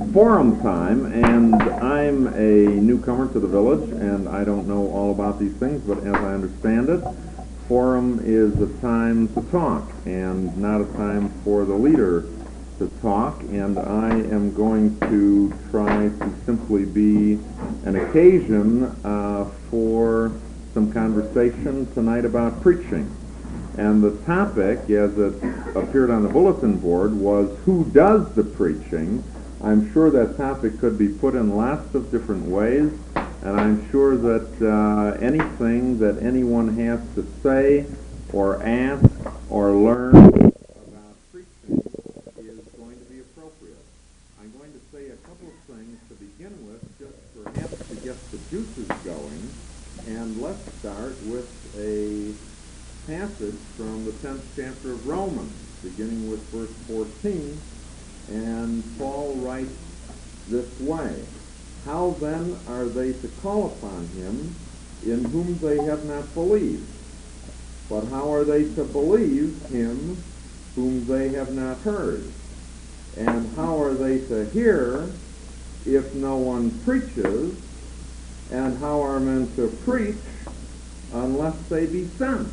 forum time, and I'm a newcomer to the village, and I don't know all about these things, but as I understand it, forum is a time to talk, and not a time for the leader to talk, and I am going to try to simply be an occasion for some conversation tonight about preaching. And the topic, as it appeared on the bulletin board, was who does the preaching. I'm sure that topic could be put in lots of different ways, and I'm sure that anything that anyone has to say or ask or learn about preaching is going to be appropriate. I'm going to say a couple of things to begin with, just perhaps to get the juices going, and let's start with a passage from the 10th chapter of Romans, beginning with verse 14, and Paul writes this way: How then are they to call upon him in whom they have not believed? But how are they to believe him whom they have not heard? And how are they to hear if no one preaches? And how are men to preach unless they be sent?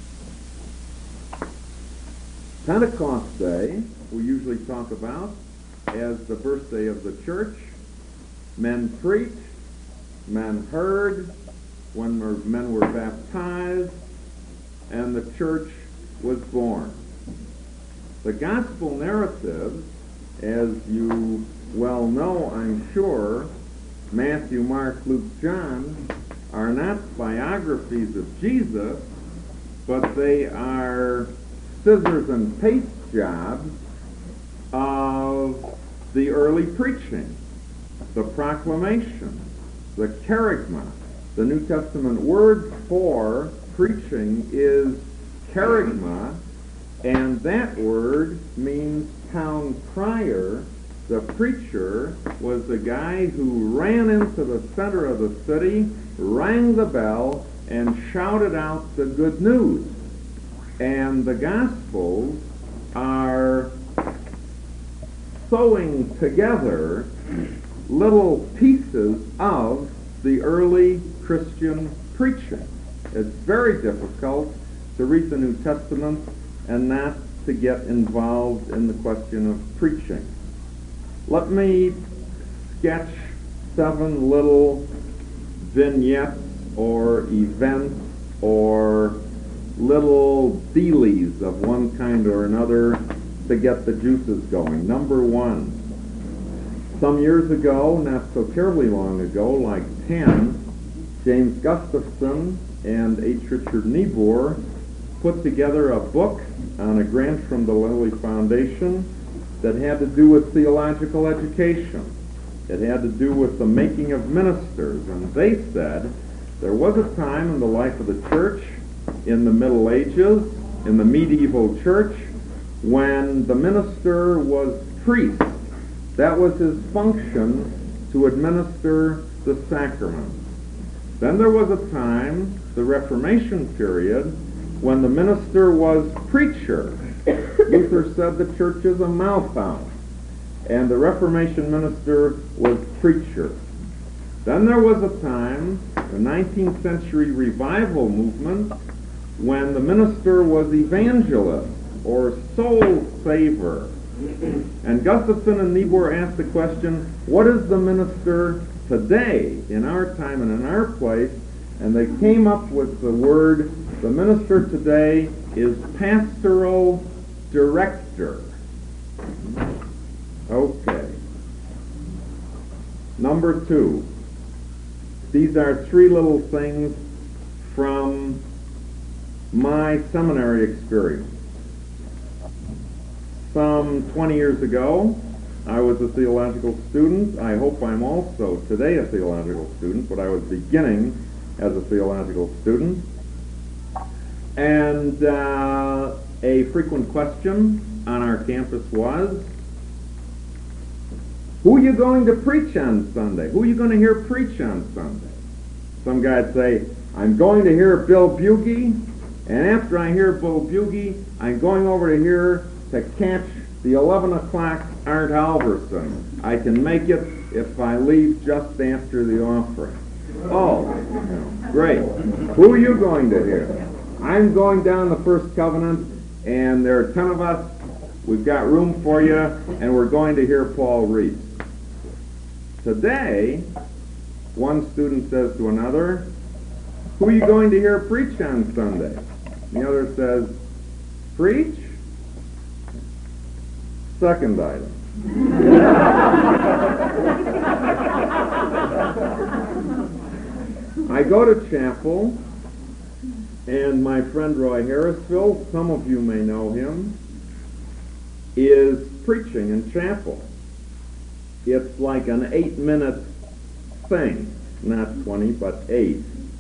Pentecost Day, we usually talk about as the birthday of the church. Men preached, men heard, men were baptized, and the church was born. The gospel narratives, as you well know, I'm sure, Matthew, Mark, Luke, John, are not biographies of Jesus, but they are scissors and paste jobs of the early preaching, the proclamation, the kerygma. The New Testament word for preaching is kerygma, and that word means town crier. The preacher was the guy who ran into the center of the city, rang the bell, and shouted out the good news. And the Gospels are sewing together little pieces of the early Christian preaching. It's very difficult to read the New Testament and not to get involved in the question of preaching. Let me sketch 7 little vignettes or events or little dealies of one kind or another to get the juices going. Number 1, some years ago, not so terribly long ago, like 10, James Gustafson and H. Richard Niebuhr put together a book on a grant from the Lilly Foundation that had to do with theological education. It had to do with the making of ministers, and they said there was a time in the life of the church in the Middle Ages, in the medieval church, when the minister was priest. That was his function, to administer the sacraments. Then there was a time, the Reformation period, when the minister was preacher. Luther said the church is a mouth house, and the Reformation minister was preacher. Then there was a time, the 19th century revival movement, when the minister was evangelist or soul saver. And Gustafson and Niebuhr asked the question, what is the minister today, in our time and in our place? And they came up with the word, the minister today is pastoral director. Okay. Number 2. These are 3 little things from my seminary experience. Some 20 years ago, I was a theological student. I hope I'm also today a theological student, but I was beginning as a theological student. And a frequent question on our campus was, who are you going to preach on Sunday? Who are you going to hear preach on Sunday? Some guy'd say, I'm going to hear Bill Bugie, and after I hear Bill Bugie, I'm going over to catch The 11 o'clock Art Alverson. I can make it if I leave just after the offering. Oh, great. Who are you going to hear? I'm going down the First Covenant, and there are 10 of us. We've got room for you, and we're going to hear Paul Reese. Today, one student says to another, who are you going to hear preach on Sunday? The other says, preach? Second item. I go to chapel, and my friend Roy Harrisville, some of you may know him, is preaching in chapel. It's like an 8-minute thing, not 20, but 8.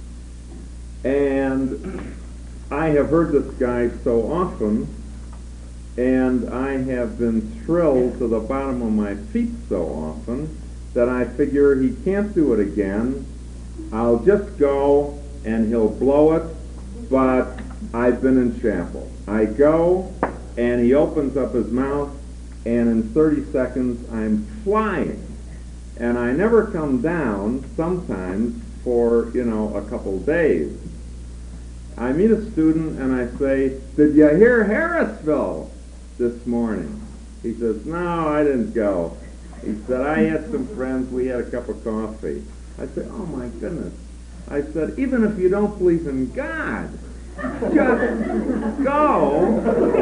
And I have heard this guy so often, and I have been thrilled to the bottom of my feet so often, that I figure he can't do it again. I'll just go, and he'll blow it, but I've been in chapel. I go, and he opens up his mouth, and in 30 seconds I'm flying. And I never come down, sometimes, for, a couple days. I meet a student, and I say, did you hear Harrisville this morning? He says, no, I didn't go. He said, I had some friends, we had a cup of coffee. I said, oh my goodness. I said, even if you don't believe in God, just go,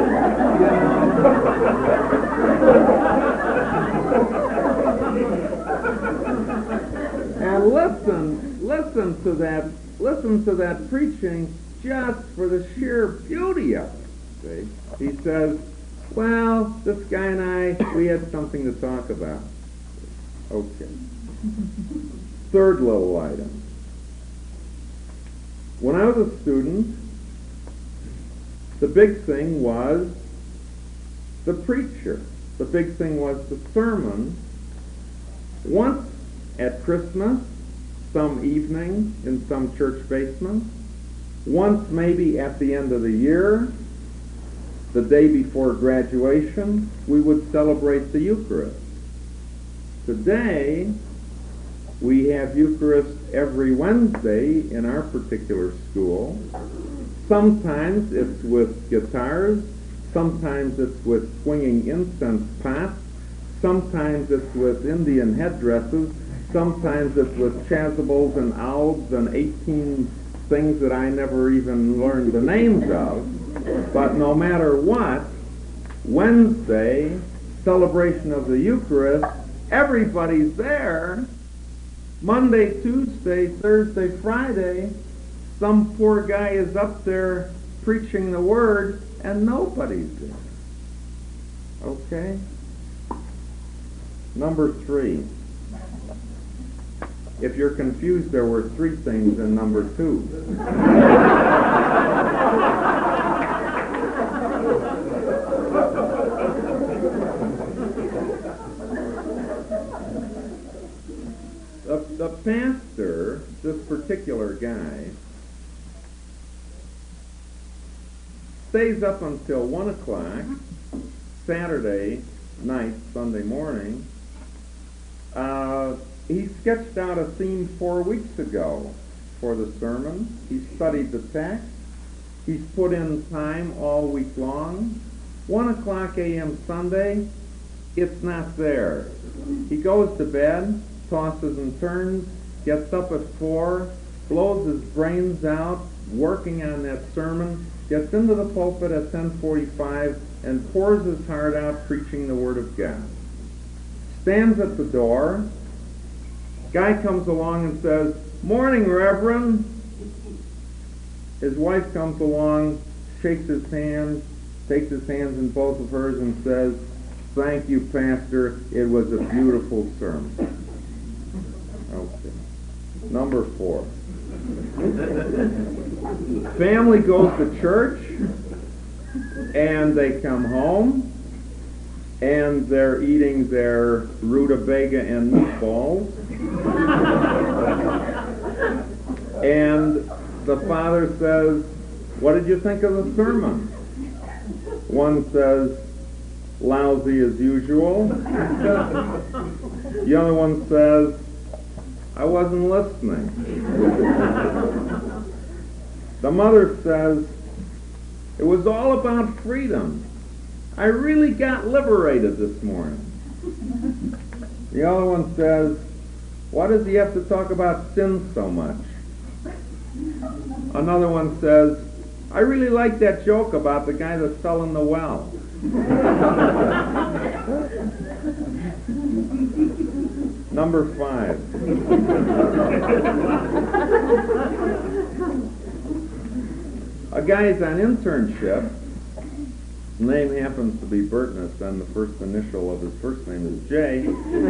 and listen to that preaching just for the sheer beauty of it. See? He says, well, this guy and I, we had something to talk about. Okay. Third little item. When I was a student, the big thing was the preacher. The big thing was the sermon. Once at Christmas, some evening in some church basement, once maybe at the end of the year, the day before graduation, we would celebrate the Eucharist. Today, we have Eucharist every Wednesday in our particular school. Sometimes it's with guitars, sometimes it's with swinging incense pots, sometimes it's with Indian headdresses, sometimes it's with chasubles and owls and 18 things that I never even learned the names of. But no matter what, Wednesday, celebration of the Eucharist, everybody's there. Monday, Tuesday, Thursday, Friday, some poor guy is up there preaching the Word, and nobody's there. Okay? Number 3. If you're confused, there were 3 things in number 2. The pastor, this particular guy, stays up until 1 o'clock, Saturday night, Sunday morning. He sketched out a theme 4 weeks ago for the sermon. He studied the text. He's put in time all week long. 1 o'clock a.m. Sunday, it's not there. He goes to bed, tosses and turns, gets up at 4, blows his brains out, working on that sermon, gets into the pulpit at 10:45, and pours his heart out preaching the Word of God. Stands at the door. Guy comes along and says, "Morning, Reverend." His wife comes along, shakes his hand, takes his hands in both of hers and says, "Thank you, Pastor. It was a beautiful sermon." Okay. Number 4. Family goes to church, and they come home, and they're eating their rutabaga and meatballs. And the father says, "What did you think of the sermon?" One says, lousy as usual. The other one says, I wasn't listening. The mother says, it was all about freedom. I really got liberated this morning. The other one says, why does he have to talk about sin so much? Another one says, I really like that joke about the guy that fell in the well. Number 5. A guy's on internship. His name happens to be Burtness, and the first initial of his first name is J.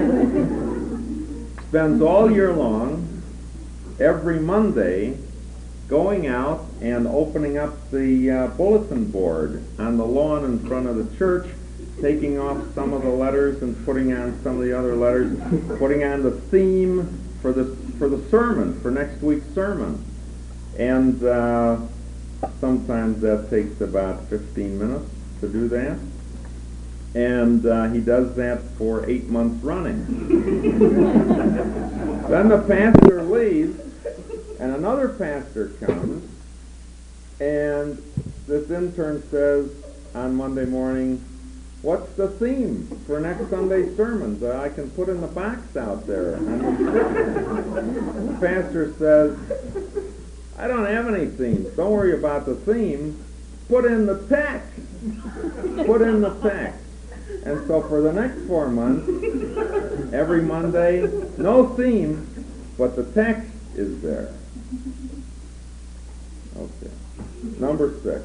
Spends all year long, every Monday, going out and opening up the bulletin board on the lawn in front of the church, taking off some of the letters and putting on some of the other letters, putting on the theme for the sermon, for next week's sermon. And sometimes that takes about 15 minutes to do that. And he does that for 8 months running. Then the pastor leaves, and another pastor comes, and this intern says on Monday morning, what's the theme for next Sunday's sermons? I can put in the box out there. The pastor says, I don't have any themes. Don't worry about the theme. Put in the text. Put in the text. And so for the next 4 months, every Monday, no theme, but the text is there. Okay. Number 6.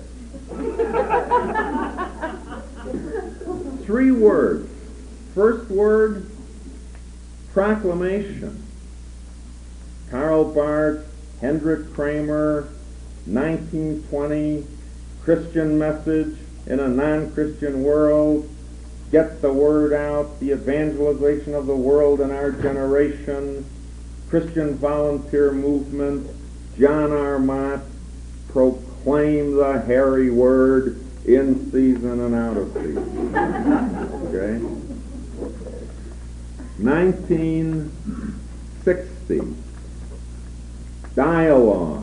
3 words. First word, proclamation. Karl Barth, Hendrik Kramer, 1920, Christian message in a non-Christian world. Get the word out, the evangelization of the world in our generation, Christian volunteer movement, John R. Mott, proclaim the hairy word in season and out of season. Okay? 1960, dialogue.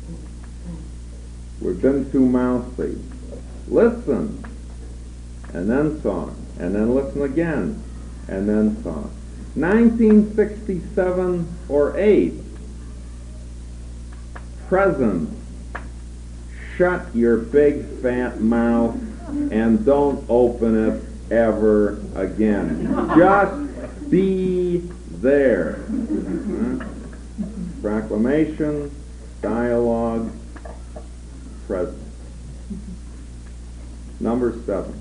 We've been too mouthy. Listen, and then talk, and then listen again, and then talk. 1967 or 8, present. Shut your big fat mouth and don't open it ever again. Just be there. Proclamation, dialogue, present. Number 7.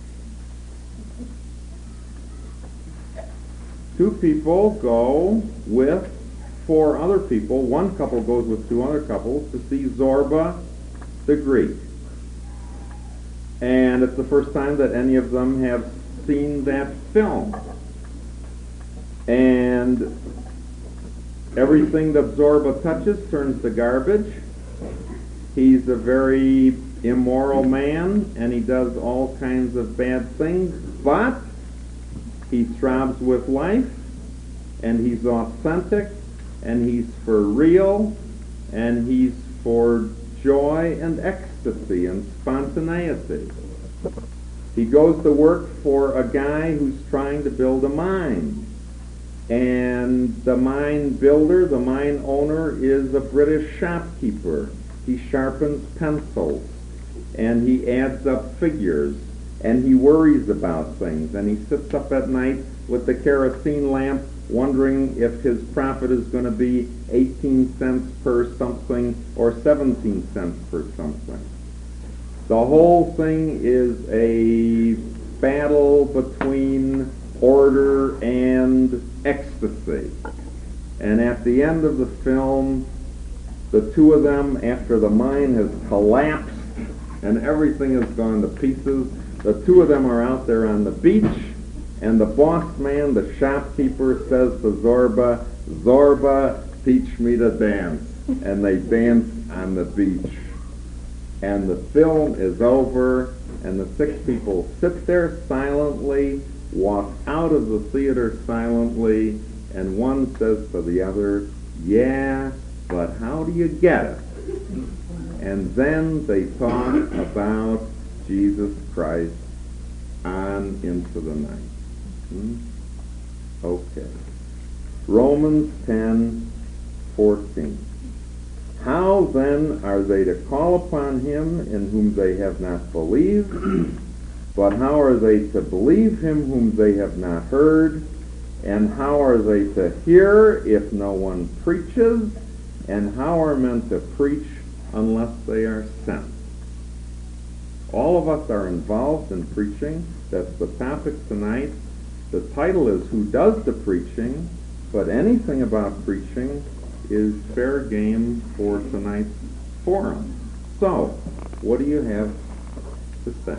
2 people go with 4 other people. One couple goes with 2 other couples to see Zorba the Greek. And it's the first time that any of them have seen that film. And everything that Zorba touches turns to garbage. He's a very immoral man, and he does all kinds of bad things, but he throbs with life, and he's authentic, and he's for real, and he's for joy and ecstasy and spontaneity. He goes to work for a guy who's trying to build a mine. And the mine builder, the mine owner, is a British shopkeeper. He sharpens pencils, and he adds up figures, and he worries about things, and he sits up at night with the kerosene lamp wondering if his profit is going to be 18 cents per something or 17 cents per something. The whole thing is a battle between order and ecstasy. And at the end of the film, the 2 of them, after the mine has collapsed and everything has gone to pieces, the 2 of them are out there on the beach, and the boss man, the shopkeeper, says to Zorba, Zorba, teach me to dance. And they dance on the beach. And the film is over, and the 6 people sit there silently, walk out of the theater silently, and one says to the other, "Yeah, but how do you get it?" And then they talk about Jesus Christ on into the night. Okay. Romans 10:14. How then are they to call upon him in whom they have not believed? But how are they to believe him whom they have not heard? And how are they to hear if no one preaches? And how are men to preach unless they are sent? All of us are involved in preaching. That's the topic tonight. The title is Who Does the Preaching? But anything about preaching is fair game for tonight's forum. So, what do you have to say?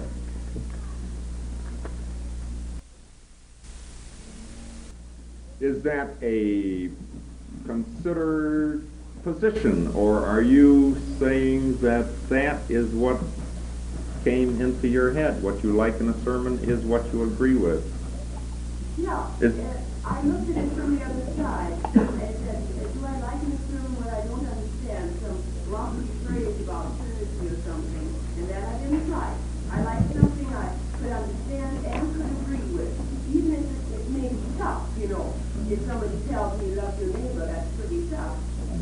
Is that a considered position, or are you saying that that is what came into your head? What you like in a sermon is what you agree with? No. I looked at it from the other side and said, do I like in a sermon what I don't understand, some lofty phrase about Trinity or something, and that I didn't like. I like something I could understand and could agree with, even if it may be tough, you know. If somebody tells me love your neighbor, that's pretty tough.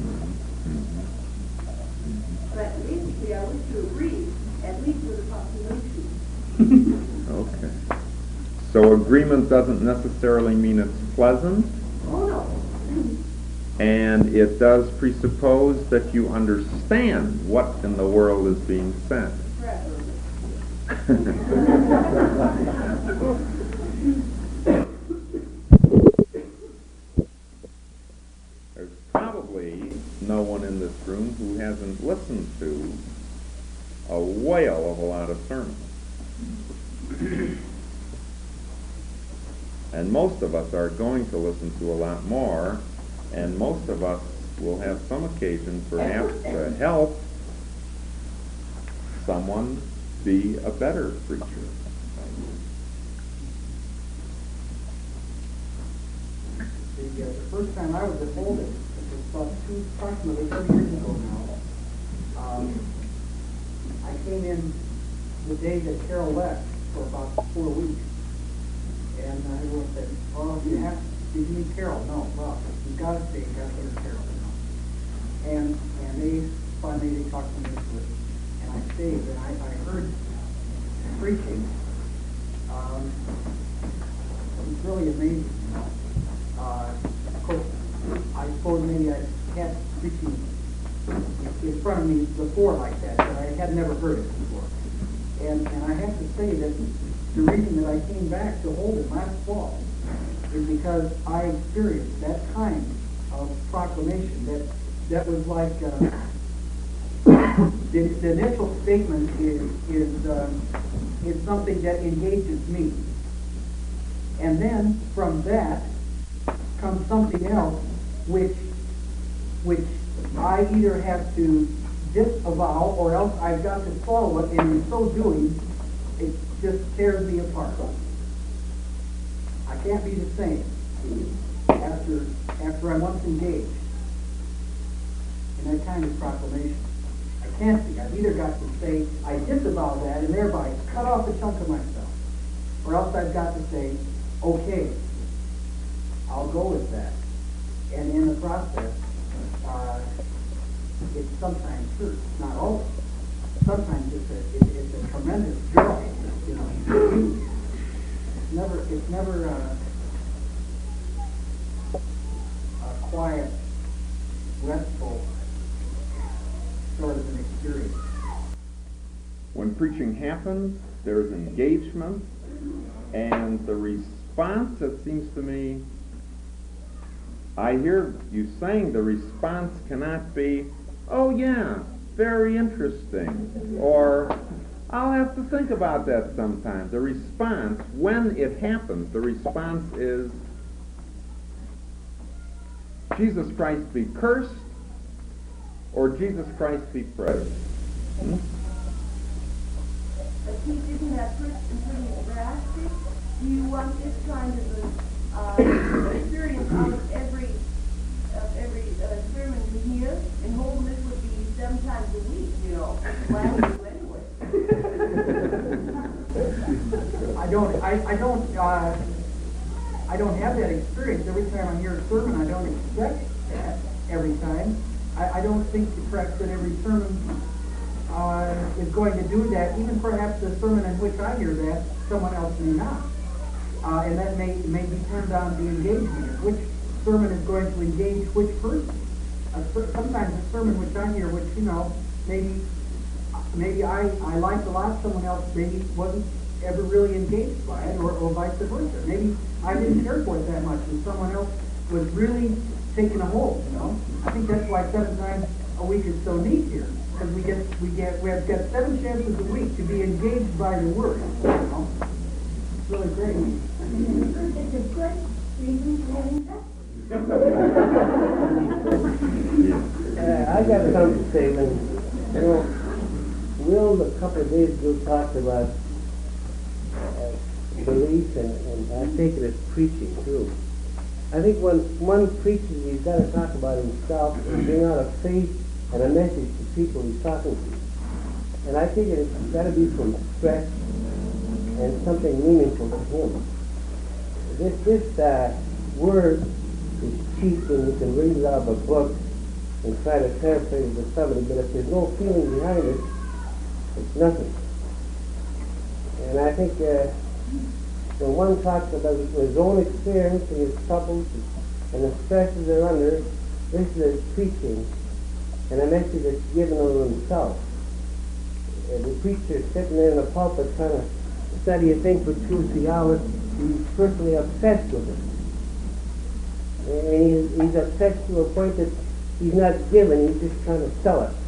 But basically, I wish to agree, at least with the population. Okay. So agreement doesn't necessarily mean it's pleasant. Oh, no. And it does presuppose that you understand what in the world is being said. There's probably no one in this room who hasn't listened to a whale of a lot of sermons. And most of us are going to listen to a lot more, and most of us will have some occasion perhaps to help someone be a better preacher. The first time I was at Holden, it was approximately 2 years ago now, I came in the day that Carol left for about 4 weeks. And everyone said, "Oh, did you meet Carol?" "No, well, you've got to stay, you've got to go to Carol." And they finally talked to me into it, and I stayed, and I heard preaching. It was really amazing, you know. Of course, I suppose maybe I had preaching in front of me before like that, but I had never heard it before. And I have to say that the reason that I came back to Holden last fall is because I experienced that kind of proclamation that was like the initial statement is something that engages me, and then from that comes something else which I either have to disavow or else I've got to follow it, and in so doing, it just tears me apart. I can't be the same after I'm once engaged in that kind of proclamation. I can't be. I've either got to say, I disavow that and thereby cut off a chunk of myself, or else I've got to say, okay, I'll go with that. And in the process, it's sometimes hurt, not always. Sometimes it's a tremendous joy, you know. It's never a quiet, restful sort of an experience. When preaching happens, there's engagement, and the response, it seems to me, I hear you saying the response cannot be, "Oh yeah, very interesting," or "I'll have to think about that sometime." The response, when it happens, the response is, "Jesus Christ be cursed," or "Jesus Christ be praised." isn't that pretty drastic? Do you want this kind of experience out of every sermon you hear? And holiness would be 7 times a week, you know. Why would you anyway? I don't have that experience. Every time I hear a sermon, I don't expect that every time. I don't think perhaps that every sermon is going to do that. Even perhaps the sermon in which I hear that, someone else may not. And that may depend on the engagement. Which sermon is going to engage which person? Sometimes a sermon which I hear, which, you know, maybe I liked a lot, someone else maybe wasn't ever really engaged by it, or vice versa. Maybe I didn't care for it that much, and someone else was really taking a hold, you know. I think that's why 7 times a week is so neat here, because we have got 7 chances a week to be engaged by the Word, you know. It's really great. It's a good reason for having that. I got something to say. When, you know, Will a couple of days ago talked about belief, and I think it is preaching too. I think when one preaches, he's got to talk about himself and bring out a faith and a message to people he's talking to. And I think it's got to be from stress and something meaningful to him. This word is cheap, and you can read it out of a book and try to translate it to somebody, but if there's no feeling behind it, it's nothing. And I think when one talks about his own experience and his troubles and the stresses they're under, this is preaching and a message that's given of himself. The preacher sitting there in the pulpit trying to study a thing for 2 or 3 hours, he's personally obsessed with it. And he's obsessed to a point that he's not given, he's just trying to sell it.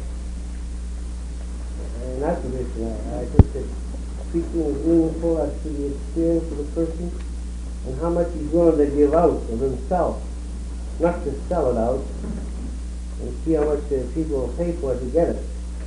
And that's the reason I think that preaching is meaningful as to the experience of the person and how much he's willing to give out of himself, not to sell it out, and see how much people will pay for it to get it.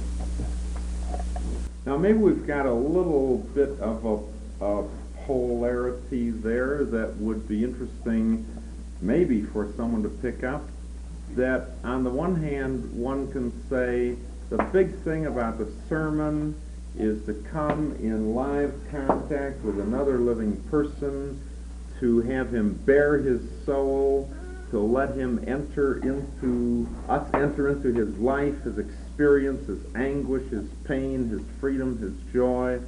Now maybe we've got a little bit of a polarity there that would be interesting maybe for someone to pick up. That on the one hand, one can say the big thing about the sermon is to come in live contact with another living person, to have him bare his soul, to let him enter into his life, his experience, his anguish, his pain, his freedom, his joy.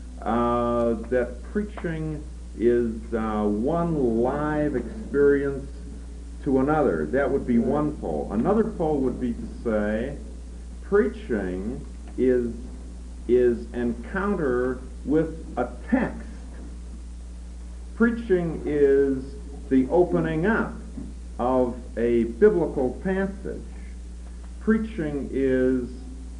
That preaching is one live experience to another. That would be one pole. Another pole would be to say preaching is encounter with a text. Preaching is the opening up of a biblical passage. Preaching is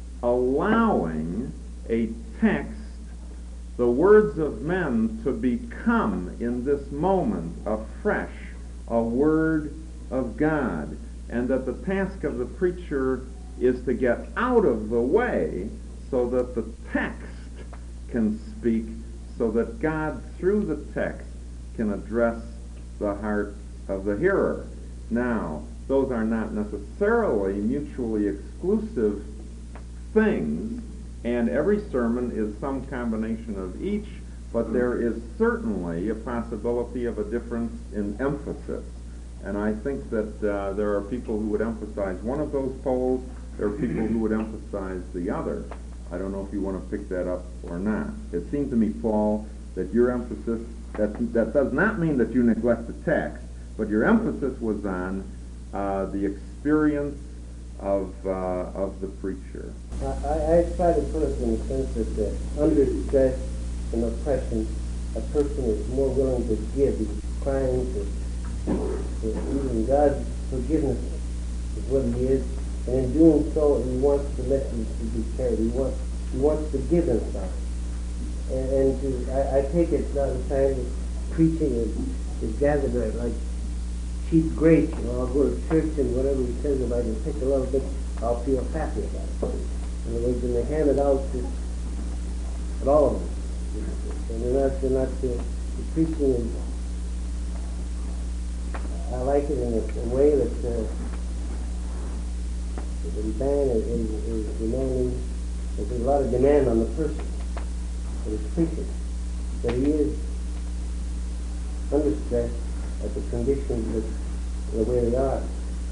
allowing a text, the words of men, to become in this moment afresh a word of God, and that the task of the preacher is to get out of the way so that the text can speak, so that God through the text can address the heart of the hearer. Now, those are not necessarily mutually exclusive things, and every sermon is some combination of each, but there is certainly a possibility of a difference in emphasis. And I think that there are people who would emphasize one of those poles, there are people who would emphasize the other. I don't know if you want to pick that up or not. It seems to me, Paul, that your emphasis, that does not mean that you neglect the text, but your emphasis was on the experience of the preacher. I try to put it in the sense that under stress and oppression, a person is more willing to give. He's crying to even God's forgiveness is what he is, and in doing so, he wants the message to be carried. He wants to give himself. And I take it not the time that preaching is gathered like cheap grapes. You know, I'll go to church and whatever he says, if I can pick a little bit, I'll feel happy about it. In other words, when they hand it out, But all of them. And they're not the preaching is, I like it in a way that the band is demanding, there's a lot of demand on the person that is preaching, that he is under stress at the conditions that the way they are.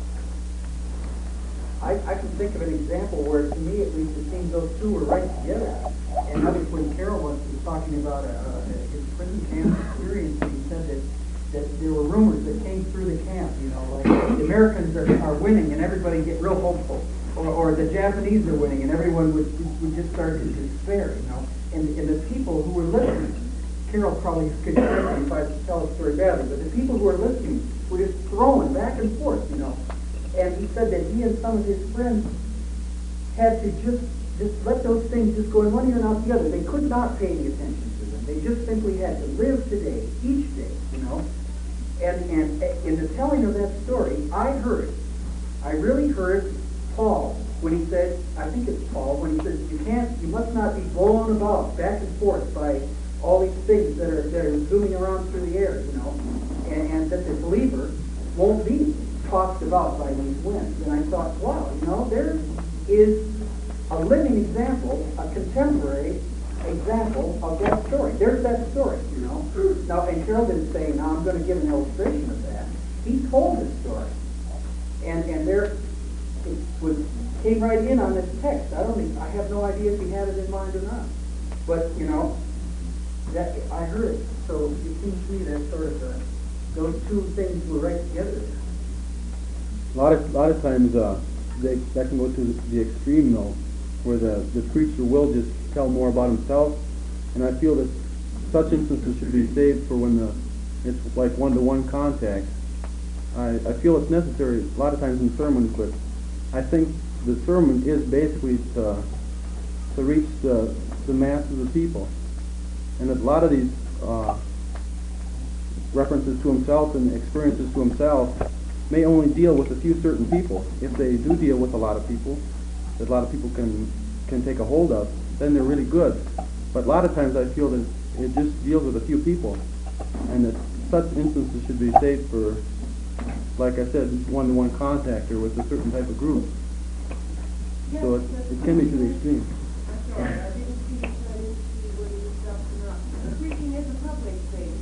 I can think of an example where, to me at least, it seems those two were right together. And that was when Carol was talking about his prison camp experience, and he said that there were rumors that came through the camp, you know, like the Americans are winning and everybody get real hopeful, or the Japanese are winning and everyone would just start to despair, you know. And the people who were listening, Carol probably could correct me if I tell the story badly, but the people who were listening were just throwing back and forth, you know. And he said that he and some of his friends had to just let those things just go in one ear and out the other. They could not pay any attention to them. They just simply had to live today, each day, you know. And in the telling of that story, I really heard Paul when he said, I think it's Paul, when he says, you must not be blown about back and forth by all these things that are zooming around through the air, you know, and that the believer won't be tossed about by these winds. And I thought, wow, you know, there is a living example, a contemporary example of that story. There's that story, you know. Now, and Carol didn't say, now I'm going to give an illustration of that. He told his story. And there, it came right in on this text. I have no idea if he had it in mind or not. But, you know, that I heard it. So it seems to me that sort of those two things were right together. A lot of times that can go to the extreme though, where the preacher will just tell more about himself, and I feel that such instances should be saved for when it's like one-to-one contact. I feel it's necessary a lot of times in sermons, but I think the sermon is basically to reach the masses of people, and a lot of these references to himself and experiences to himself may only deal with a few certain people. If they do deal with a lot of people, that a lot of people can take a hold of, then they're really good. But a lot of times I feel that it just deals with a few people, and that such instances should be saved for, like I said, one-to-one contact or with a certain type of group. Yes, So it can be to the extreme. That's all right. I didn't see whether it was up or not. Preaching is a public thing.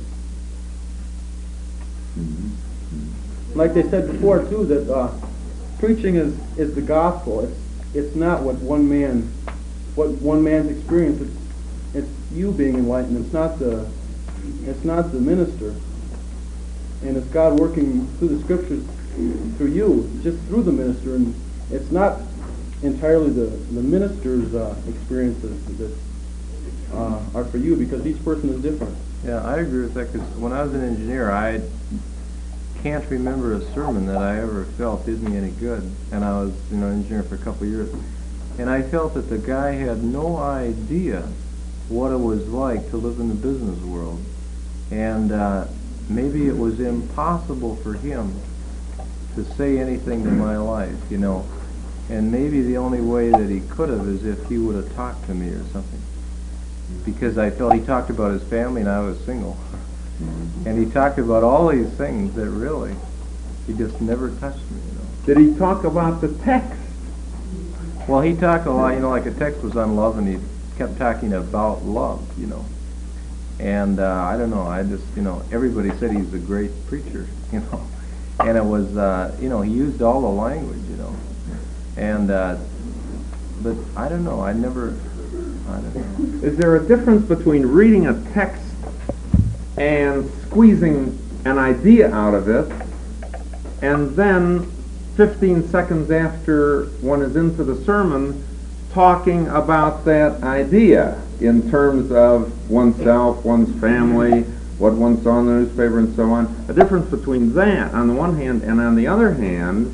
Like they said before too, that preaching is the gospel. It's not what one man's experience. It's you being enlightened. It's not the minister, and it's God working through the scriptures through you, just through the minister. And it's not entirely the minister's experiences that are for you, because each person is different. Yeah, I agree with that, because when I was an engineer, I can't remember a sermon that I ever felt did me any good, and I was, an engineer for a couple of years, and I felt that the guy had no idea what it was like to live in the business world, and maybe it was impossible for him to say anything to my life, and maybe the only way that he could have is if he would have talked to me or something, because I felt he talked about his family and I was single. And he talked about all these things that really, he just never touched me, Did he talk about the text? Well, he talked a lot, like a text was on love, and he kept talking about love, And I don't know, I just, everybody said he's a great preacher, And it was, he used all the language, And, but I don't know, I don't know. Is there a difference between reading a text and squeezing an idea out of it, and then 15 seconds after one is into the sermon, talking about that idea in terms of oneself, one's family, what one saw in the newspaper, and so on? A difference between that on the one hand, and on the other hand,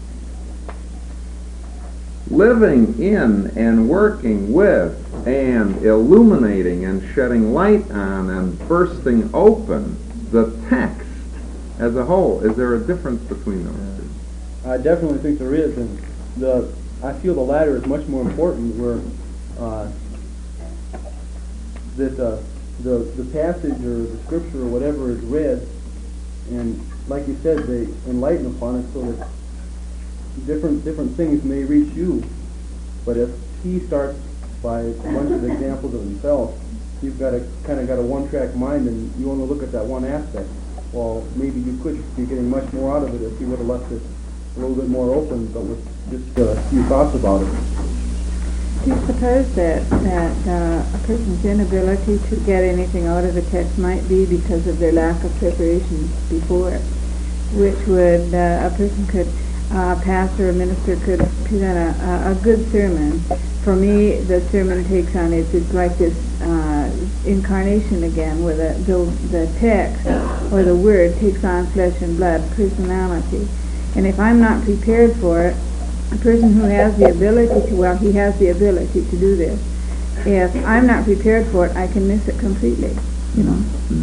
living in and working with and illuminating and shedding light on and bursting open the text as a whole. Is there a difference between those two? I definitely think there is, and I feel the latter is much more important, where that the passage or the scripture or whatever is read, and like you said, they enlighten upon it so that different things may reach you. But if he starts by a bunch of examples of himself, you've got a one-track mind, and you only look at that one aspect. Well, maybe you could be getting much more out of it if you would have left it a little bit more open, but with just a few thoughts about it. Do you suppose that a person's inability to get anything out of a text might be because of their lack of preparation before it, which would a person could, pastor or minister could present a good sermon. For me, the sermon takes on it's like this incarnation again, where the text or the word takes on flesh and blood, personality. And if I'm not prepared for it, a person who has the ability to, well, he has the ability to do this. If I'm not prepared for it, I can miss it completely, you know.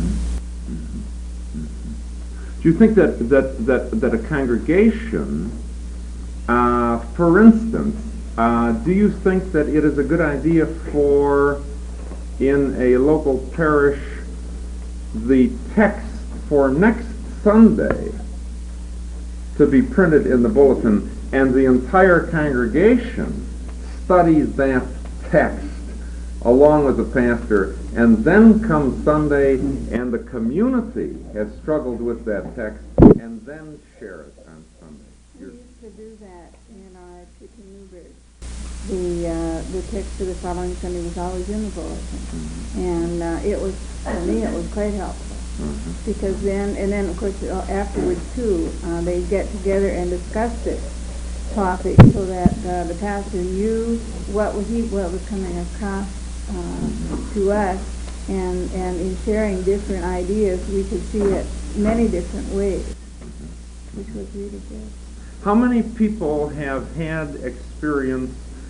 Do you think that a congregation, for instance, do you think that it is a good idea for, in a local parish, the text for next Sunday to be printed in the bulletin, and the entire congregation studies that text along with the pastor, and then comes Sunday and the community has struggled with that text, and then share it on Sunday? We used to do that in our Church in Newburgh. The text for the following Sunday was always in the bulletin, and it was, for me, it was quite helpful. Because then of course afterwards too, they get together and discuss this topic so that the pastor knew what was coming across to us, and in sharing different ideas we could see it many different ways, which was really good. How many people have had experience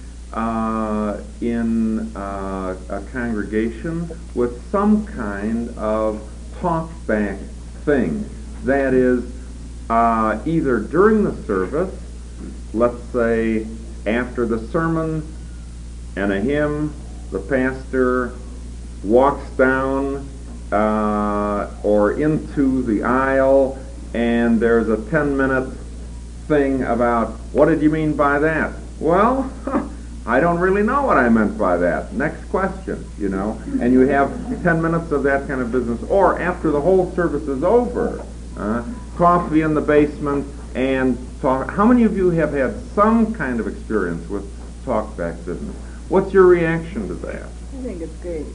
in a congregation with some kind of talk-back thing? That is, either during the service, let's say after the sermon and a hymn, the pastor walks down or into the aisle, and there's a 10-minute thing about, what did you mean by that? Well, I don't really know what I meant by that. Next question, you know. And you have 10 minutes of that kind of business. Or after the whole service is over, coffee in the basement and talk. How many of you have had some kind of experience with talk-back business? What's your reaction to that? I think it's great.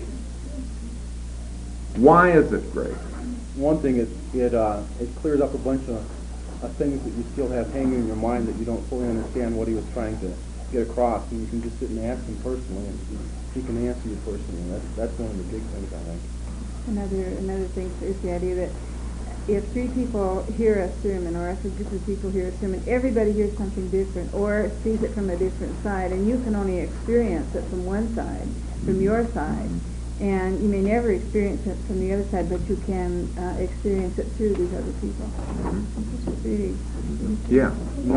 Why is it great? One thing is it clears up a bunch of things that you still have hanging in your mind that you don't fully understand what he was trying to get across, and you can just sit and ask him personally, and he can answer you personally. That's one of the big things, I think. Another thing is the idea that if 3 people hear a sermon, or if a group of people hear a sermon, everybody hears something different or sees it from a different side, and you can only experience it from one side, from your side, and you may never experience it from the other side, but you can experience it through these other people. Which is really Yeah.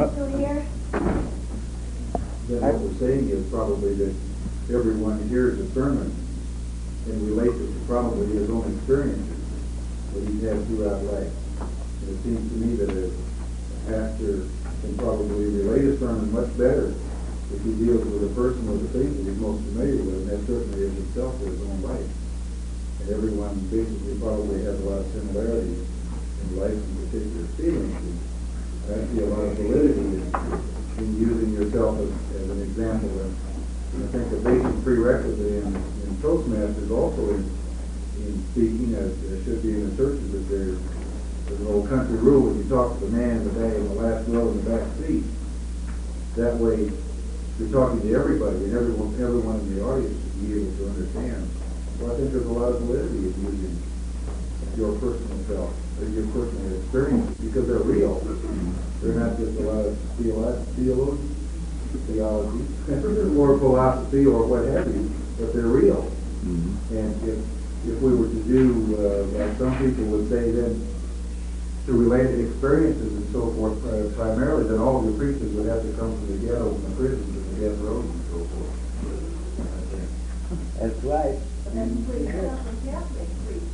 Then what we're saying is probably that everyone hears a sermon and relates it to probably his own experiences that he's had throughout life. And it seems to me that a pastor can probably relate a sermon much better if he deals with a person or the things that he's most familiar with, and that certainly is himself or his own life. And everyone basically probably has a lot of similarities in life and particular feelings. And I see a lot of validity in using yourself as an example. And I think a basic prerequisite in Toastmasters also in speaking, as there should be in the churches, that there's an old country rule: when you talk to the man in the back, in the last row in the back seat, that way you're talking to everybody, and everyone in the audience should be able to understand. Well, I think there's a lot of validity in using your personal self, or your personal experiences, because they're real. They're not just a lot of theology, or philosophy, or what have you, but they're real. And if we were to do, like some people would say, then to related experiences and so forth, primarily, then all the preachers would have to come from the ghettos and the prisons and the death rows and so forth. That's right. But that's the way some Catholic preach.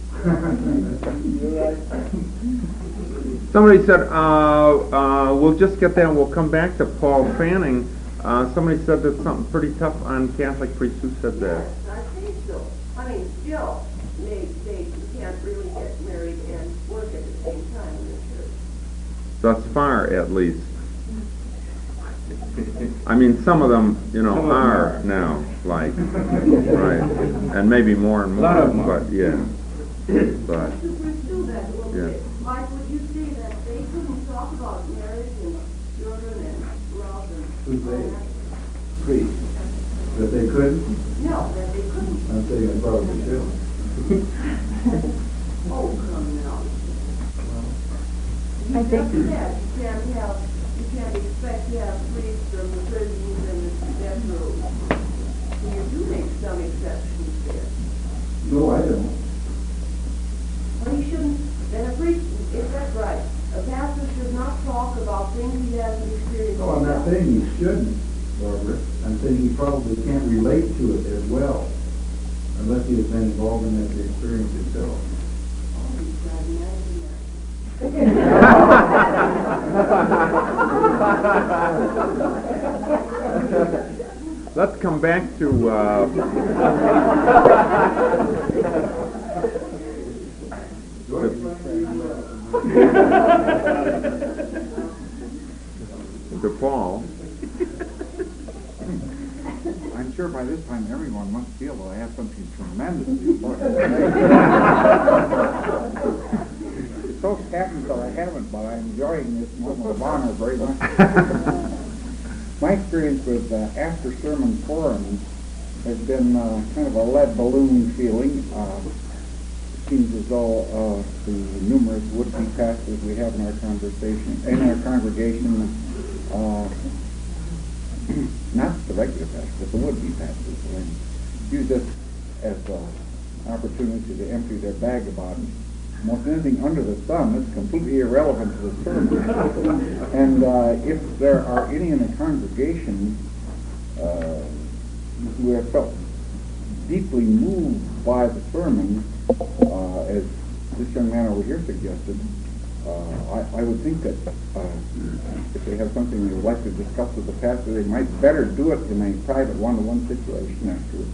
Somebody said, we'll just get that and we'll come back to Paul Fanning. Somebody said that something pretty tough on Catholic priests. Who said that? Yes, I think so. I mean, still, they can't really get married and work at the same time in the church. Thus far, at least. I mean, some of them, are now, like, right, and maybe more and more, but yeah, but To pursue that a little Yeah. bit, Mike, would you say that they couldn't talk about marriage and children and love and Who's they? all that? Priests. That they couldn't? No, that they couldn't. I'm saying they probably should. Oh, come now. I You think- just said you can't expect to have priests from the prisons and the death row. You do make some exceptions there. No, I don't. Well, he shouldn't, then a priest, is that right? A pastor should not talk about things he hasn't experienced. No, I'm not saying he shouldn't, Barbara. I'm saying he probably can't relate to it as well, unless he has been involved in that experience himself. Oh, he's pragmatic. let's come back to Paul. I'm sure by this time everyone must feel that I have something tremendously important. It so happens that I haven't, but I'm enjoying this moment of honor very much. My experience with after-sermon forums has been kind of a lead balloon feeling. It seems as though the numerous would-be pastors we have in our congregation, not the regular pastors, but the would-be pastors, use this as an opportunity to empty their bag about more than anything under the sun. It's completely irrelevant to the sermon. And if there are any in the congregation who have felt deeply moved by the sermon, as this young man over here suggested, I would think that if they have something they would like to discuss with the pastor, they might better do it in a private one-to-one situation afterwards.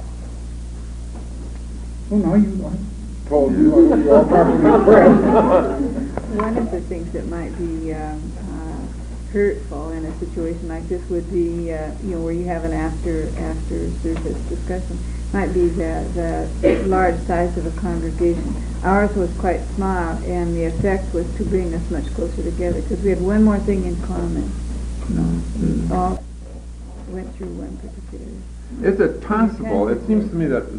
Oh, no, I told you, you're all probably impressed. One of the things that might be hurtful in a situation like this would be, where you have an after service discussion, might be the large size of a congregation. Ours was quite small, and the effect was to bring us much closer together because we had one more thing in common. All went through one particular. Is it possible? It seems to me that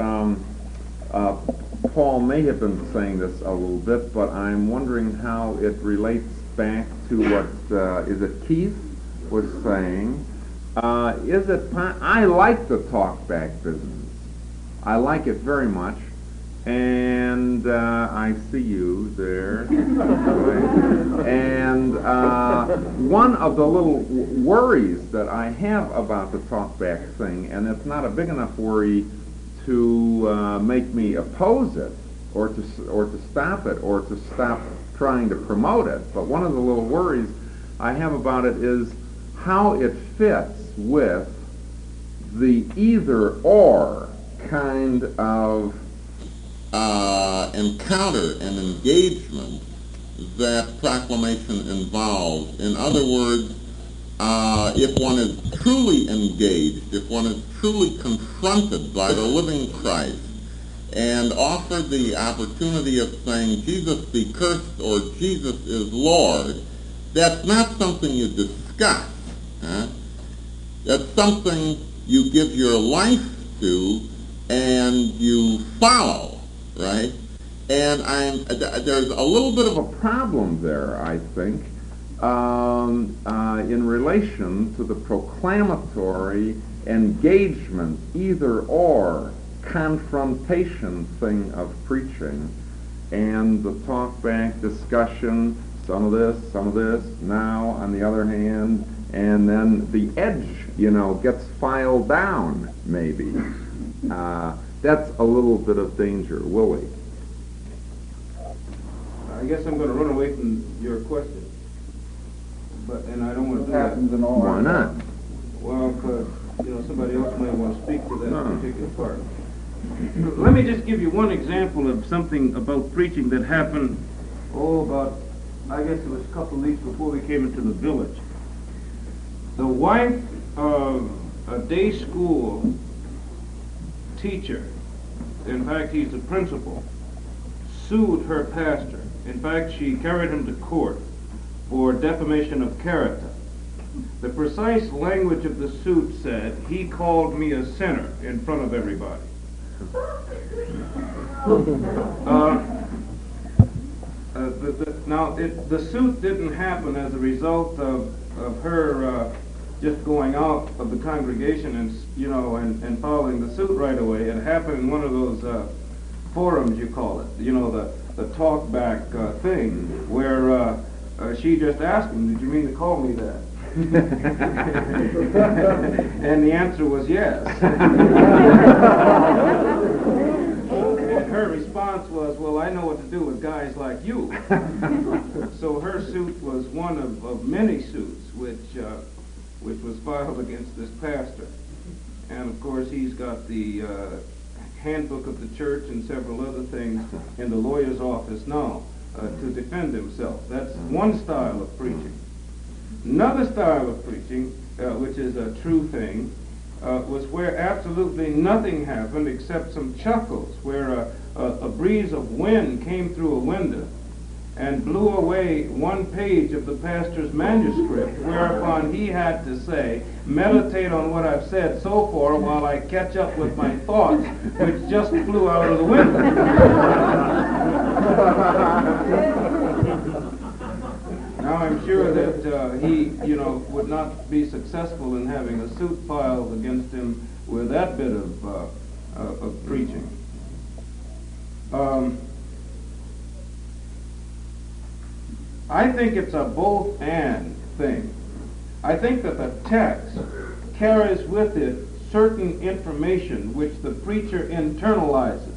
Paul may have been saying this a little bit, but I'm wondering how it relates back to what is it Keith was saying. I like the talk back business. I like it very much, and I see you there. And one of the little worries that I have about the talk back thing, and it's not a big enough worry to make me oppose it, or to stop it, or to stop trying to promote it. But one of the little worries I have about it is how it fits with the either-or kind of encounter and engagement that proclamation involves. In other words, if one is truly engaged, if one is truly confronted by the living Christ, and offered the opportunity of saying, Jesus be cursed, or Jesus is Lord, that's not something you discuss. That's something you give your life to and you follow, right? And there's a little bit of a problem there, I think, in relation to the proclamatory engagement, either or, confrontation thing of preaching, and the talk back discussion, some of this, now on the other hand, and then the edge, gets filed down, maybe. that's a little bit of danger. Willie? I guess I'm going to run away from your question, and I don't want to do that. Happens in all. Why not? Well, because somebody else might want to speak to that particular part. Let me just give you one example of something about preaching that happened. I guess it was a couple of weeks before we came into the village. The wife of a day school teacher, in fact, he's the principal, sued her pastor. In fact, she carried him to court for defamation of character. The precise language of the suit said, "He called me a sinner in front of everybody." The suit didn't happen as a result of her just going out of the congregation and following the suit right away. It happened in one of those forums, you call it, the talk back thing, where she just asked him, "Did you mean to call me that?" And the answer was yes. And her response was, "Well, I know what to do with guys like you." So her suit was one of many suits which was filed against this pastor. And of course he's got the handbook of the church and several other things in the lawyer's office now to defend himself. That's one style of preaching. Another style of preaching, which is a true thing, was where absolutely nothing happened except some chuckles, where a breeze of wind came through a window and blew away one page of the pastor's manuscript, whereupon he had to say, "Meditate on what I've said so far while I catch up with my thoughts, which just flew out of the window." Now I'm sure that he, would not be successful in having a suit filed against him with that bit of preaching. I think it's a both and thing. I think that the text carries with it certain information which the preacher internalizes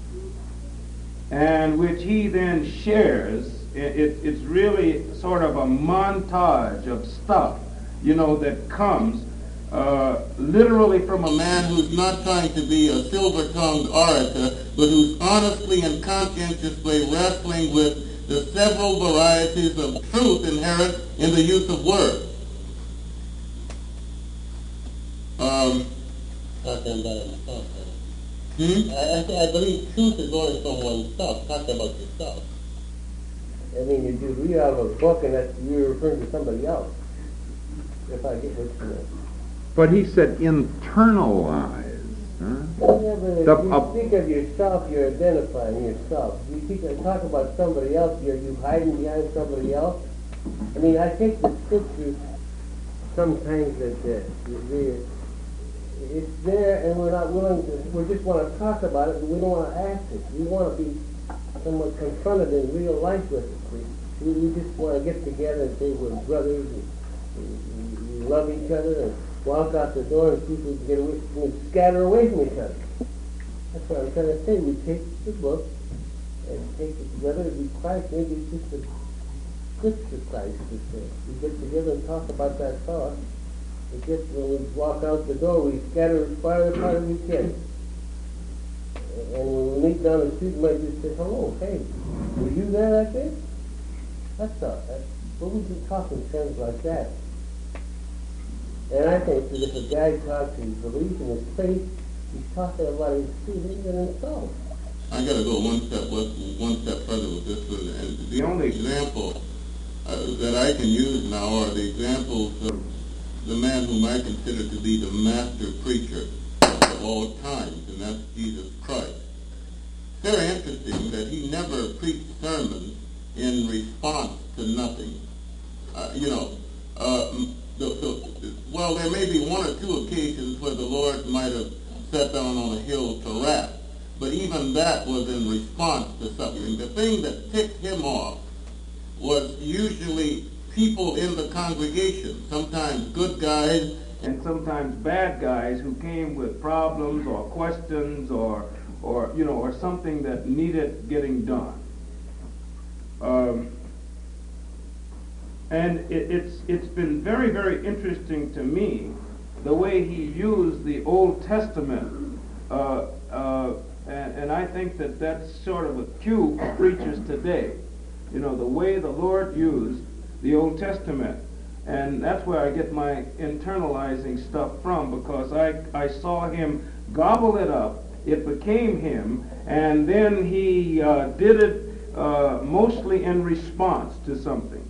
and which he then shares. It's really sort of a montage of stuff, that comes literally from a man who's not trying to be a silver-tongued orator, but who's honestly and conscientiously wrestling with the several varieties of truth inherent in the use of words. I believe truth is only from oneself, talk about yourself. I mean, you read out of a book and you're referring to somebody else, if I get what you mean. But he said internalize. Huh? Yeah, but if you speak of yourself, you're identifying yourself. You talk about somebody else, are you hiding behind somebody else? I mean, I think the scripture sometimes that it's there and we're not willing to, we just want to talk about it and we don't want to act it. We want to be somewhat confronted in real life with it. We just want to get together and say we're brothers and we love each other and walk out the door and people get away, and scatter away from each other. That's what I'm trying to say. We take the book and take it, whether it be Christ, maybe it's just a scripture Christ. We get together and talk about that thought. When we walk out the door, we scatter as far apart as we can. And when we meet down the street, we might just say, "Hello, hey, were you there that day?" That's all. But we can talk in terms like that. And I think that if a guy talks his belief in his faith, he's talking about his feelings and himself. I got to go one step further with this one. And the only example that I can use now are the examples of the man whom I consider to be the master preacher of all times, and that's Jesus Christ. It's very interesting that he never preached sermons in response to nothing. Well, there may be one or two occasions where the Lord might have sat down on a hill to rap, but even that was in response to something. The thing that ticked him off was usually people in the congregation, sometimes good guys and sometimes bad guys who came with problems or questions or something that needed getting done. And it's been very, very interesting to me the way he used the Old Testament, and I think that that's sort of a cue for preachers today. The way the Lord used the Old Testament. And that's where I get my internalizing stuff from, because I saw him gobble it up, it became him, and then he did it mostly in response to something.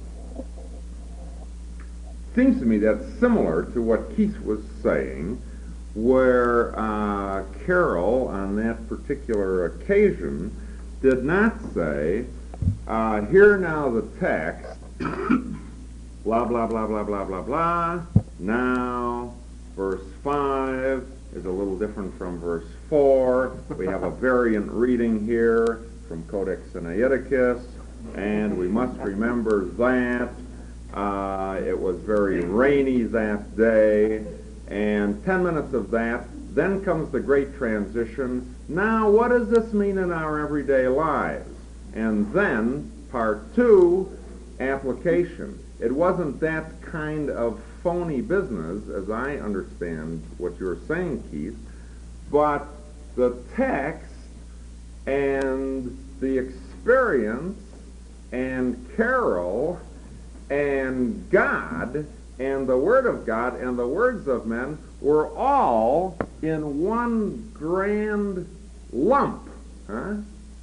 Seems to me that's similar to what Keith was saying, where Carroll, on that particular occasion, did not say, here now the text, blah, blah, blah, blah, blah, blah, blah. Now, verse 5 is a little different from verse 4. We have a variant reading here from Codex Sinaiticus, and we must remember that it was very rainy that day, and 10 minutes of that. Then comes the great transition. Now, what does this mean in our everyday lives? And then, part 2, application. It wasn't that kind of phony business, as I understand what you're saying, Keith, but the text and the experience and Carroll and God and the Word of God and the words of men were all in one grand lump. Huh?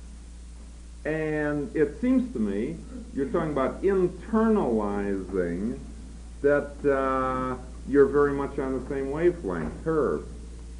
And it seems to me you're talking about internalizing that you're very much on the same wavelength. Herb.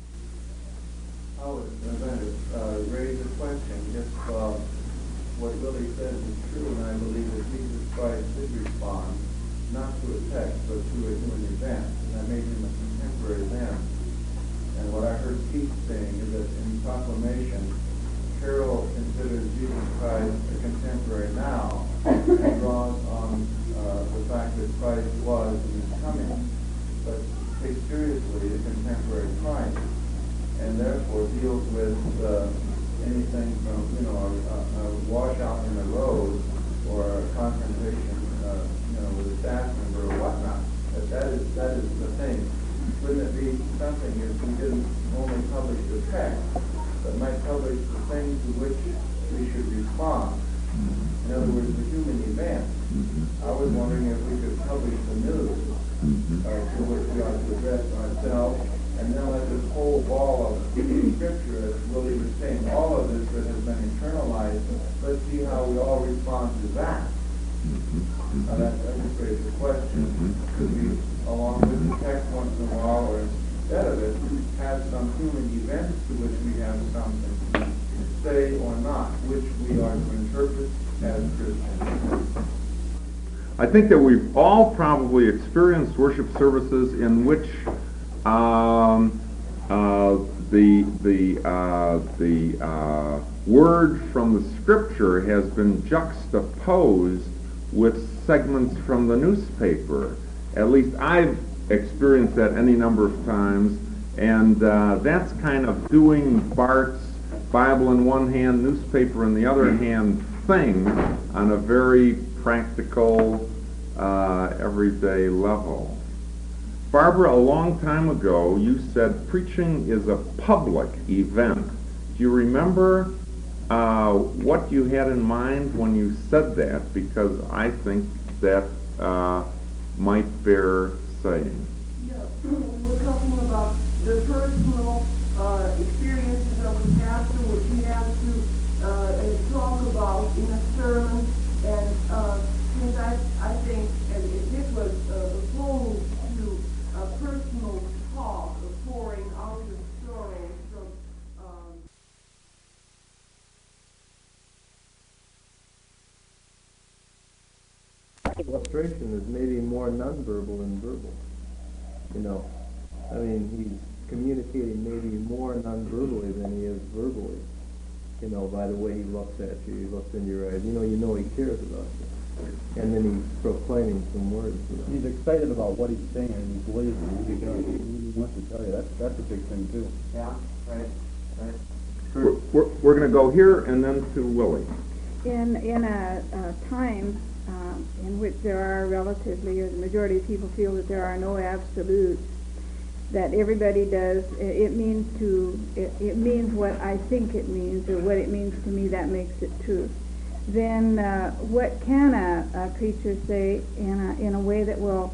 I was going to raise a question if what Willie says is true, and I believe that Jesus Christ did respond not to a text but to a human event, and that made him a contemporary then. And what I heard Keith saying is that in proclamation, Carroll considers Jesus Christ a contemporary now and draws on the fact that Christ was and is coming, but takes seriously the contemporary Christ, and therefore deals with anything from a washout in the road or a confrontation with a staff member or whatnot. That is the thing. Wouldn't it be something if we didn't only publish the text, but might publish the things to which we should respond? In other words, the human event. I was wondering if we could publish the news to which we ought to address ourselves, and then let this whole ball of Scripture, as Willie was saying, all of this that has been internalized, let's see how we all respond to that. That just raises the question, could we, along with the text once in a while, or instead of it, have some human events to which we have something to say or not, which we are to interpret as Christians? I think that we've all probably experienced worship services in which the word from the Scripture has been juxtaposed with segments from the newspaper. At least I've experienced that any number of times, and that's kind of doing Bart's Bible in one hand, newspaper in the other hand thing on a very practical, everyday level. Barbara, a long time ago, you said preaching is a public event. Do you remember what you had in mind when you said that? Because I think that might bear saying. Yeah, we're talking about the personal experiences of the pastor, which he has to talk about in a sermon, and since I think, and this was opposed to a personal talk, of pouring out your sorrows from Illustration is maybe more nonverbal than verbal. I mean, he's communicating maybe more nonverbally than he is verbally. By the way he looks at you, he looks in your eyes. You know he cares about you. And then he's proclaiming some words. He's excited about what he's saying, and he believes it. He wants to tell you. That's a big thing too. Yeah, right. We're going to go here and then to Willie. In a time in which there are relatively, or the majority of people feel that there are no absolutes, that everybody does, it means what I think it means, or what it means to me, that makes it true. Then what can a preacher say in a way that will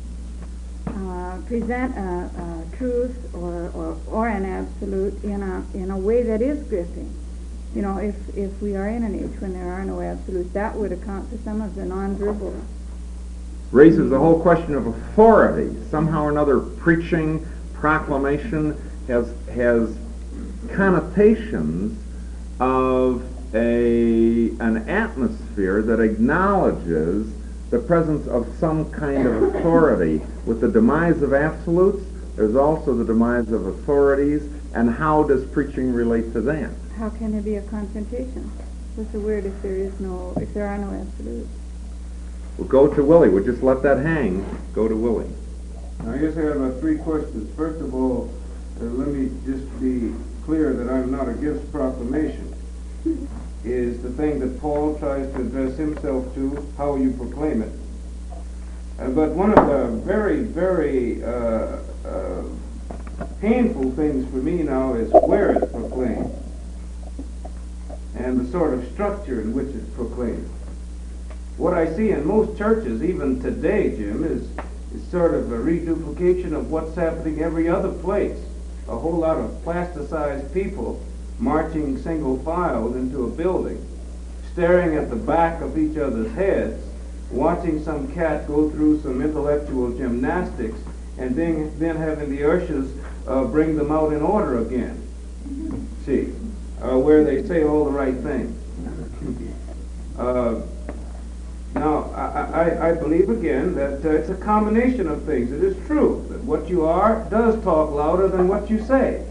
present a truth or an absolute in a way that is gripping? You know, if we are in an age when there are no absolutes, that would account for some of the nonverbal. Raises the whole question of authority. Somehow or another, preaching, proclamation has connotations of an atmosphere that acknowledges the presence of some kind of authority. With the demise of absolutes, there's also the demise of authorities, and how does preaching relate to that? How can there be a confrontation with the word if there are no absolutes? We'll go to Willie. We'll just let that hang. Go to Willie. I guess I have 3 questions. First of all, let me just be clear that I'm not against proclamation. Is the thing that Paul tries to address himself to, how you proclaim it. But one of the very, very painful things for me now is where it's proclaimed and the sort of structure in which it's proclaimed. What I see in most churches, even today, Jim, is sort of a reduplication of what's happening every other place. A whole lot of plasticized people marching single file into a building, staring at the back of each other's heads, watching some cat go through some intellectual gymnastics, and then having the ushers bring them out in order again. See, where they say all the right things. Now, I believe again that it's a combination of things. It is true that what you are does talk louder than what you say.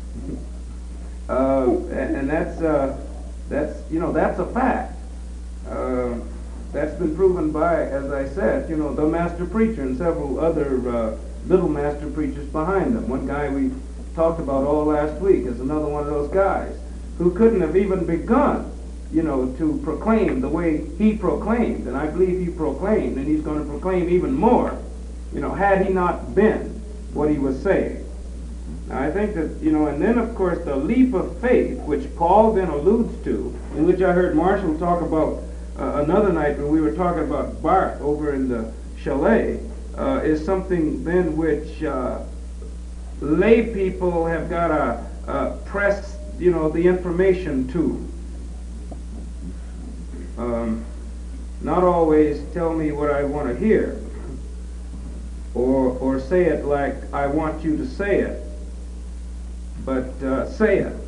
And that's a fact. That's been proven by, as I said, the master preacher and several other little master preachers behind them. One guy we talked about all last week is another one of those guys who couldn't have even begun, to proclaim the way he proclaimed. And I believe he proclaimed, and he's going to proclaim even more, had he not been what he was saying. Now, I think that, and then, of course, the leap of faith, which Paul then alludes to, in which I heard Marshall talk about another night when we were talking about Bart over in the chalet, is something then which lay people have got to press, the information to. Not always tell me what I want to hear, or say it like I want you to say it, but say it.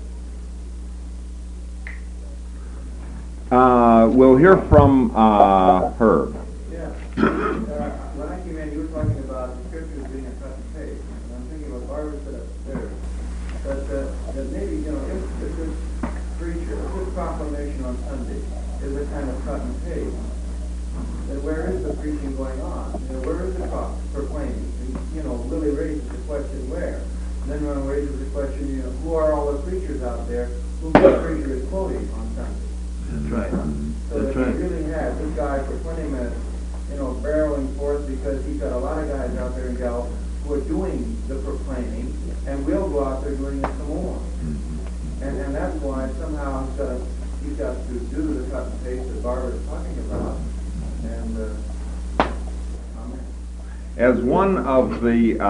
We'll hear from Herb. Yeah. When I came in, you were talking about the scriptures being a cut and paste, and I'm thinking what Barbara said upstairs. That maybe, if this preacher, if this proclamation on Sunday is a kind of cut and paste, then where is the preaching going on? Where is the proclaiming? And, Willie raises the question where. And then one raises the question, who are all the preachers out there whom the preacher is quoting on Sunday? That's right. So that he really has this guy for 20 minutes, barreling forth, because he's got a lot of guys out there in gals who are doing the proclaiming, and we'll go out there doing it some more. And that's why somehow he's got to do the cut and paste that Barbara is talking about. And amen. As one of the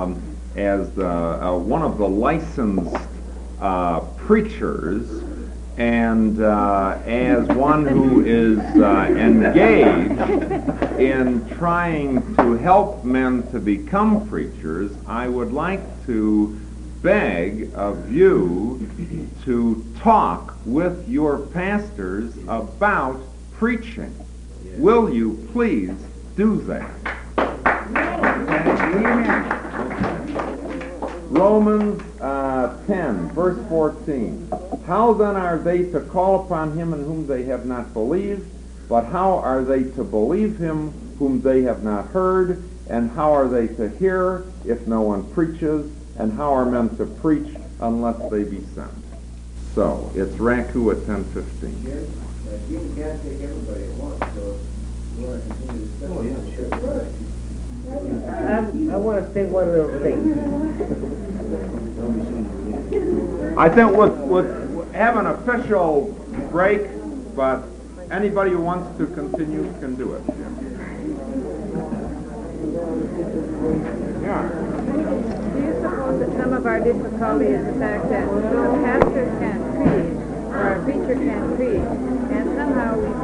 licensed preachers, and as one who is engaged in trying to help men to become preachers, I would like to beg of you to talk with your pastors about preaching. Will you please do that? Romans 10, verse 14. How then are they to call upon him in whom they have not believed? but how are they to believe him whom they have not heard? And how are they to hear if no one preaches? And how are men to preach unless they be sent? So, it's Ranku at 10:15. You can't take everybody at once, so you want to continue to study. I want to say one little thing. I think we'll have an official break, but anybody who wants to continue can do it. Yeah. Do you suppose that some of our difficulty is the fact that a pastor can't preach, or a preacher can't preach, and somehow we